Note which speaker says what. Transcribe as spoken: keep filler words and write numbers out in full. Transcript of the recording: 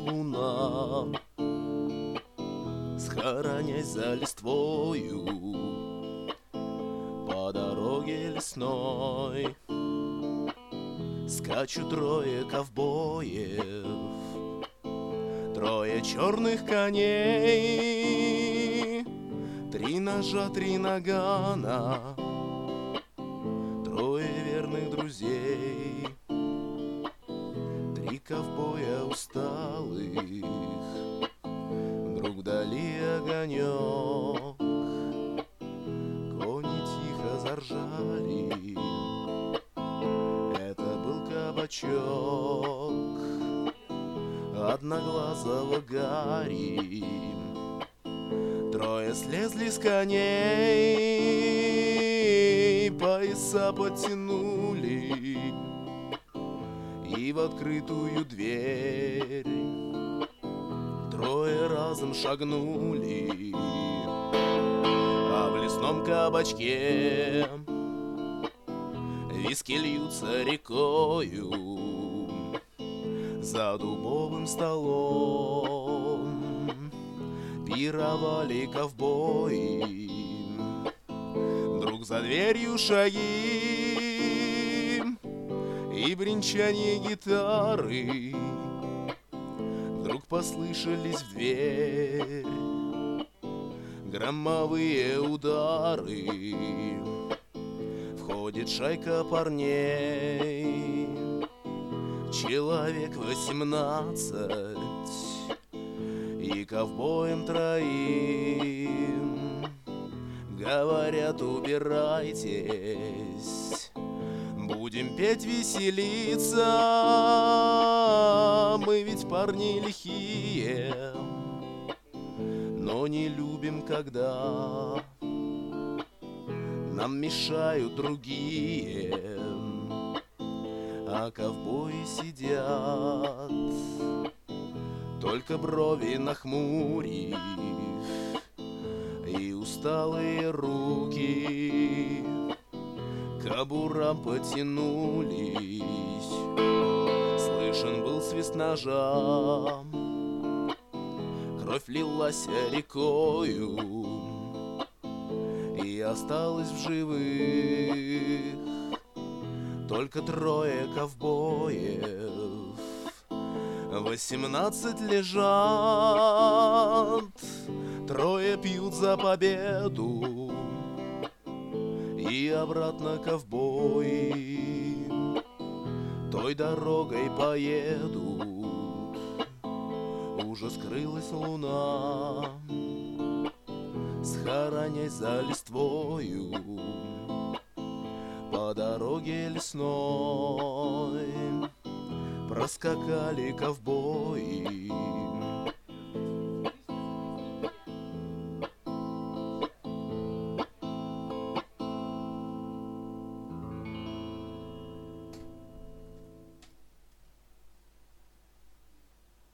Speaker 1: луна, схоронясь за листвою по дороге лесной. Скачут трое ковбоев, трое черных коней, три ножа, три нагана, трое верных друзей. Три ковбоя усталых, вдруг вдали огонек, кони тихо заржали. Это был кабачок одноглазого Гарри. Трое слезли с коней, пояса подтянули, и в открытую дверь трое разом шагнули. А в лесном кабачке виски льются рекою. За дубовым столом пировали ковбои. Вдруг за дверью шаги и бренчание гитары. Вдруг послышались в дверь громовые удары. Входит шайка парней, человек восемнадцать, и ковбоям троим говорят: убирайтесь, будем петь, веселиться. Мы ведь парни лихие, но не любим, когда нам мешают другие. А ковбои сидят, только брови нахмурив, и усталые руки к кобурам потянулись. Слышен был свист ножа, кровь лилась рекою, и осталось в живых только трое ковбоев. Восемнадцать лежат, трое пьют за победу, и обратно ковбои той дорогой поедут. Уже скрылась луна, схоронясь за листвою по дороге лесной. Проскакали ковбои.